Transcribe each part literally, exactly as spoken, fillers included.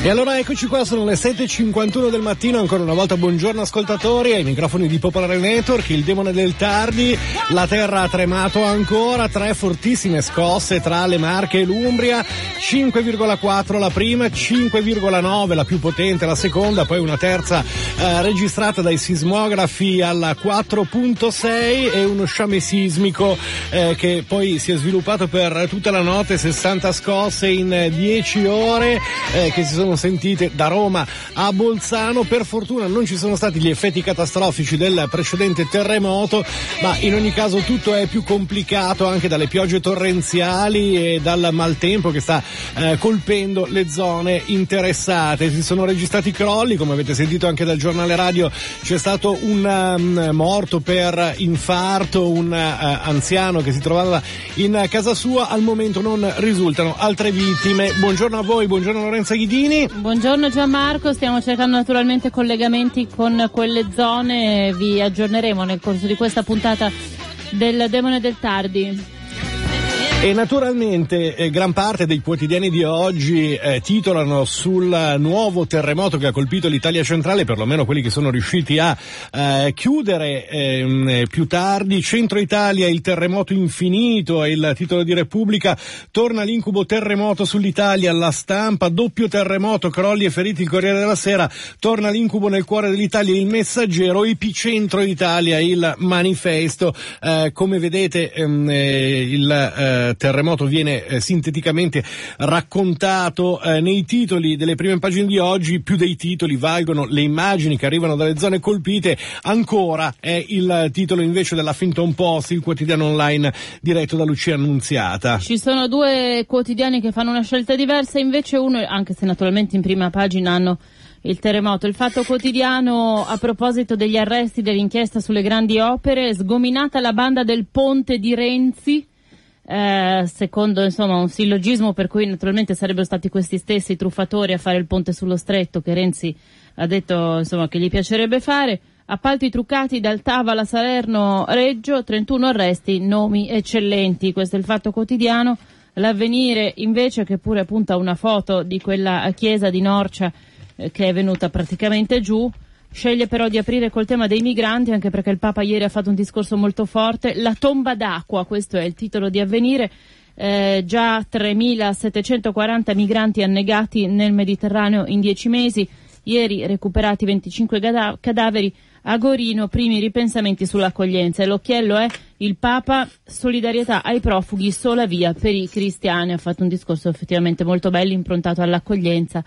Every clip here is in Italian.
E allora eccoci qua, sono le sette e cinquantuno del mattino, ancora una volta buongiorno ascoltatori, ai microfoni di Popolare Network, il demone del tardi, la terra ha tremato ancora, tre fortissime scosse tra le Marche e l'Umbria, cinque virgola quattro la prima, cinque virgola nove la più potente la seconda, poi una terza eh, registrata dai sismografi alla quattro virgola sei e uno sciame sismico eh, che poi si è sviluppato per tutta la notte, sessanta scosse in dieci ore eh, che si sono sentite da Roma a Bolzano. Per fortuna non ci sono stati gli effetti catastrofici del precedente terremoto, ma in ogni caso tutto è più complicato anche dalle piogge torrenziali e dal maltempo che sta eh, colpendo le zone interessate. Si sono registrati crolli, come avete sentito anche dal giornale radio, c'è stato un um, morto per infarto, un uh, anziano che si trovava in casa sua, al momento non risultano altre vittime. Buongiorno a voi, buongiorno Lorenza Ghidini. Buongiorno Gianmarco, stiamo cercando naturalmente collegamenti con quelle zone, vi aggiorneremo nel corso di questa puntata del Demone del Tardi. E naturalmente eh, gran parte dei quotidiani di oggi eh, titolano sul nuovo terremoto che ha colpito l'Italia centrale, perlomeno quelli che sono riusciti a eh, chiudere eh, più tardi. Centro Italia, il terremoto infinito, è il titolo di Repubblica. Torna l'incubo terremoto sull'Italia, La Stampa, doppio terremoto, crolli e feriti, il Corriere della Sera. Torna l'incubo nel cuore dell'Italia, il Messaggero, epicentro Italia, il Manifesto. Eh, come vedete ehm, eh, il eh, terremoto viene eh, sinteticamente raccontato eh, nei titoli delle prime pagine di oggi. Più dei titoli valgono le immagini che arrivano dalle zone colpite. Ancora è il titolo invece della Huffington Post, il quotidiano online diretto da Lucia Annunziata. Ci sono due quotidiani che fanno una scelta diversa, invece uno, anche se naturalmente in prima pagina hanno il terremoto. Il Fatto Quotidiano, a proposito degli arresti dell'inchiesta sulle grandi opere, sgominata la banda del ponte di Renzi. Eh, secondo insomma un sillogismo per cui naturalmente sarebbero stati questi stessi truffatori a fare il ponte sullo stretto che Renzi ha detto insomma che gli piacerebbe fare. Appalti truccati dal Tava alla Salerno Reggio, trentuno arresti, nomi eccellenti. Questo è il Fatto Quotidiano. L'Avvenire invece, che pure punta una foto di quella chiesa di Norcia eh, che è venuta praticamente giù. Sceglie però di aprire col tema dei migranti, anche perché il Papa ieri ha fatto un discorso molto forte. La tomba d'acqua, questo è il titolo di Avvenire, eh, già tremilasettecentoquaranta migranti annegati nel Mediterraneo in dieci mesi, ieri recuperati venticinque cada- cadaveri, a Gorino primi ripensamenti sull'accoglienza. E l'occhiello è il Papa, solidarietà ai profughi, sola via per i cristiani. Ha fatto un discorso effettivamente molto bello, improntato all'accoglienza.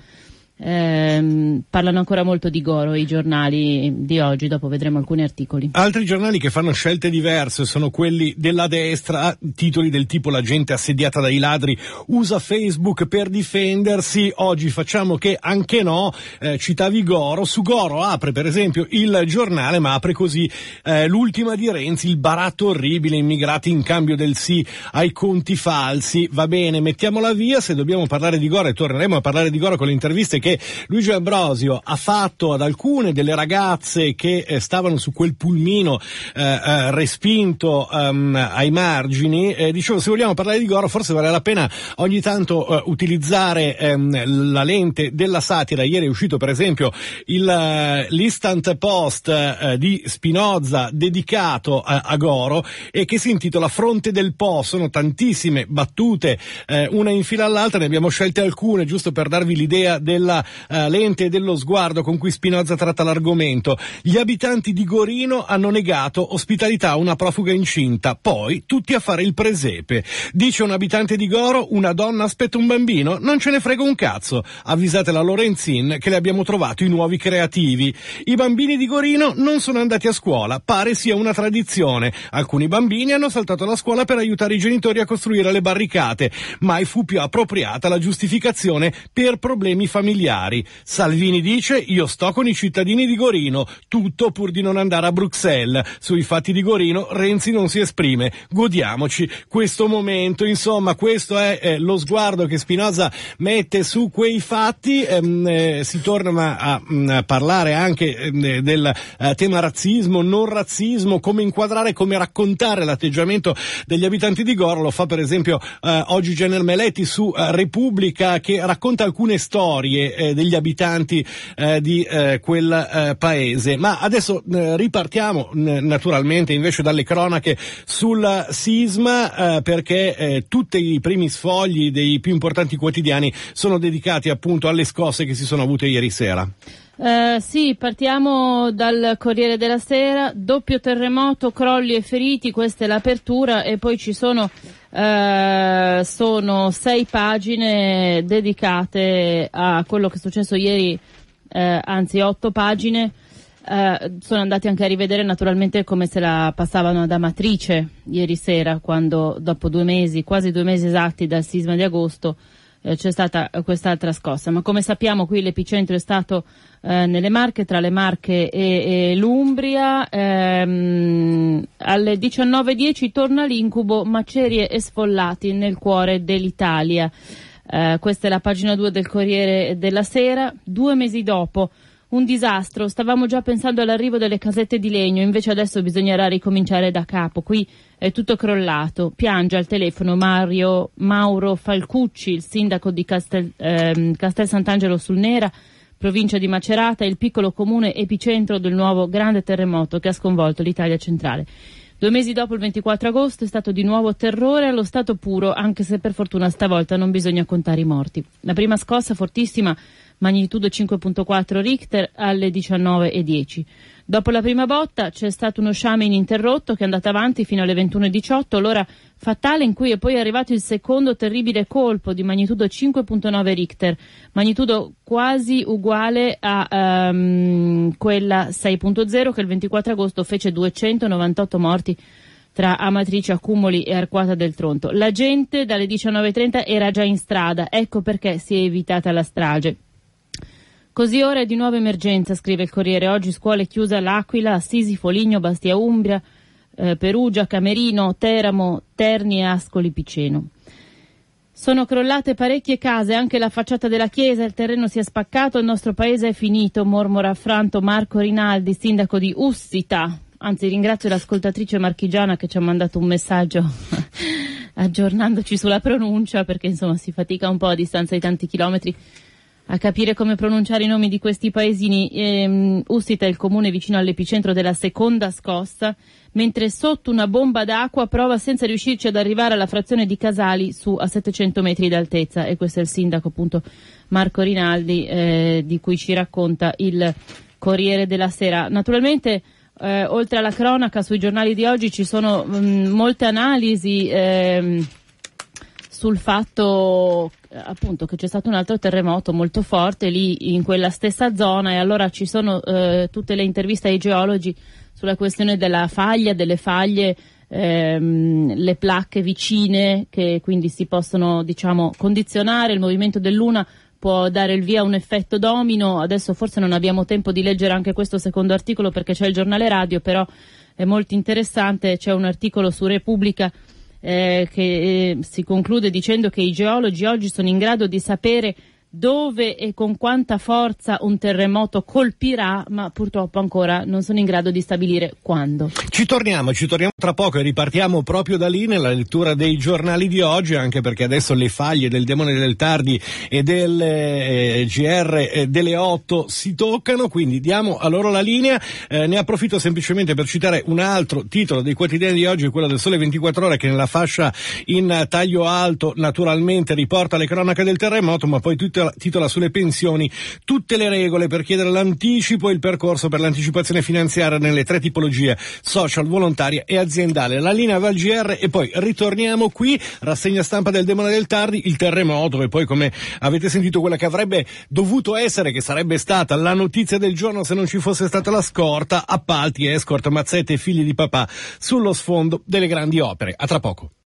Eh, parlano ancora molto di Goro i giornali di oggi, dopo vedremo alcuni articoli. Altri giornali che fanno scelte diverse sono quelli della destra, titoli del tipo la gente assediata dai ladri usa Facebook per difendersi. Oggi facciamo che anche no, eh, citavi Goro. Su Goro apre per esempio il giornale, ma apre così eh, l'ultima di Renzi, il baratto orribile, immigrati in cambio del sì ai conti falsi. Va bene, mettiamola via. Se dobbiamo parlare di Goro, e torneremo a parlare di Goro con le interviste che Luigi Ambrosio ha fatto ad alcune delle ragazze che eh, stavano su quel pulmino eh, eh, respinto um, ai margini. Eh, dicevo, se vogliamo parlare di Goro, forse vale la pena ogni tanto eh, utilizzare ehm, la lente della satira. Ieri è uscito per esempio il, uh, l'Instant Post uh, di Spinoza dedicato a, a Goro e che si intitola Fronte del Po. Sono tantissime battute, eh, una in fila all'altra, ne abbiamo scelte alcune giusto per darvi l'idea della Uh, lente e dello sguardo con cui Spinoza tratta l'argomento. Gli abitanti di Gorino hanno negato ospitalità a una profuga incinta, poi tutti a fare il presepe. Dice un abitante di Goro, una donna aspetta un bambino, non ce ne frega un cazzo, avvisate la Lorenzin che le abbiamo trovato i nuovi creativi. I bambini di Gorino non sono andati a scuola, pare sia una tradizione. Alcuni bambini hanno saltato la scuola per aiutare i genitori a costruire le barricate, mai fu più appropriata la giustificazione per problemi familiari. Salvini dice, io sto con i cittadini di Gorino, tutto pur di non andare a Bruxelles. Sui fatti di Gorino Renzi non si esprime, godiamoci questo momento. Insomma, questo è eh, lo sguardo che Spinoza mette su quei fatti. Ehm, eh, si torna a, a parlare anche eh, del eh, tema razzismo, non razzismo, come inquadrare, come raccontare l'atteggiamento degli abitanti di Goro. Lo fa per esempio eh, oggi Jenner Meletti su eh, Repubblica, che racconta alcune storie eh, degli abitanti eh, di eh, quel eh, paese. Ma adesso eh, ripartiamo n- naturalmente invece dalle cronache sul sisma, eh, perché eh, tutti i primi sfogli dei più importanti quotidiani sono dedicati appunto alle scosse che si sono avute ieri sera. Uh, sì, partiamo dal Corriere della Sera, doppio terremoto, crolli e feriti, questa è l'apertura, e poi ci sono, uh, sono sei pagine dedicate a quello che è successo ieri, uh, anzi otto pagine. Uh, sono andati anche a rivedere naturalmente come se la passavano ad Amatrice ieri sera, quando dopo due mesi, quasi due mesi esatti dal sisma di agosto, eh, c'è stata quest'altra scossa. Ma come sappiamo qui l'epicentro è stato eh, nelle Marche, tra le Marche e, e l'Umbria. Ehm, alle diciannove e dieci torna l'incubo, macerie e sfollati nel cuore dell'Italia. Eh, questa è la pagina due del Corriere della Sera. Due mesi dopo, un disastro, stavamo già pensando all'arrivo delle casette di legno, invece adesso bisognerà ricominciare da capo, qui è tutto crollato. Piange al telefono Mario Mauro Falcucci, il sindaco di Castel, ehm, Castel Sant'Angelo sul Nera, provincia di Macerata, il piccolo comune epicentro del nuovo grande terremoto che ha sconvolto l'Italia centrale. Due mesi dopo, il ventiquattro agosto, è stato di nuovo terrore allo stato puro, anche se per fortuna stavolta non bisogna contare i morti. La prima scossa fortissima, magnitudo cinque virgola quattro Richter, alle diciannove e dieci. Dopo la prima botta c'è stato uno sciame ininterrotto che è andato avanti fino alle ventuno e diciotto, l'ora fatale in cui è poi arrivato il secondo terribile colpo di magnitudo cinque virgola nove Richter, magnitudo quasi uguale a um, quella sei virgola zero che il ventiquattro agosto fece duecentonovantotto morti tra Amatrice, Accumoli e Arquata del Tronto. La gente dalle diciannove e trenta era già in strada, ecco perché si è evitata la strage. Così ora è di nuovo emergenza, scrive il Corriere. Oggi scuole chiuse all'Aquila, Assisi, Foligno, Bastia Umbria, eh, Perugia, Camerino, Teramo, Terni e Ascoli Piceno. Sono crollate parecchie case, anche la facciata della chiesa, il terreno si è spaccato, il nostro paese è finito, mormora affranto Marco Rinaldi, sindaco di Ussita. Anzi, ringrazio l'ascoltatrice marchigiana che ci ha mandato un messaggio aggiornandoci sulla pronuncia, perché insomma si fatica un po' a distanza di tanti chilometri a capire come pronunciare i nomi di questi paesini. Ehm, Ussita è il comune vicino all'epicentro della seconda scossa, mentre sotto una bomba d'acqua prova senza riuscirci ad arrivare alla frazione di Casali su a settecento metri d'altezza, e questo è il sindaco appunto Marco Rinaldi, eh, di cui ci racconta il Corriere della Sera. Naturalmente eh, oltre alla cronaca sui giornali di oggi ci sono mh, molte analisi ehm, sul fatto appunto che c'è stato un altro terremoto molto forte lì in quella stessa zona, e allora ci sono eh, tutte le interviste ai geologi sulla questione della faglia, delle faglie, ehm, le placche vicine che quindi si possono diciamo condizionare, il movimento dell'una può dare il via a un effetto domino. Adesso forse non abbiamo tempo di leggere anche questo secondo articolo perché c'è il giornale radio, però è molto interessante. C'è un articolo su Repubblica Eh, che eh, si conclude dicendo che i geologi oggi sono in grado di sapere dove e con quanta forza un terremoto colpirà, ma purtroppo ancora non sono in grado di stabilire quando. Ci torniamo, ci torniamo tra poco e ripartiamo proprio da lì nella lettura dei giornali di oggi, anche perché adesso le faglie del Demone del Tardi e del eh, G R eh, delle otto si toccano, quindi diamo a loro la linea. Eh, ne approfitto semplicemente per citare un altro titolo dei quotidiani di oggi, quello del Sole ventiquattro Ore, che nella fascia in taglio alto naturalmente riporta le cronache del terremoto, ma poi tutta titola sulle pensioni, tutte le regole per chiedere l'anticipo e il percorso per l'anticipazione finanziaria nelle tre tipologie: social, volontaria e aziendale. La linea va al G R e poi ritorniamo qui, rassegna stampa del Demone del Tardi, il terremoto e poi, come avete sentito, quella che avrebbe dovuto essere, che sarebbe stata la notizia del giorno se non ci fosse stata la scorta: appalti, escort, mazzette e figli di papà sullo sfondo delle grandi opere. A tra poco.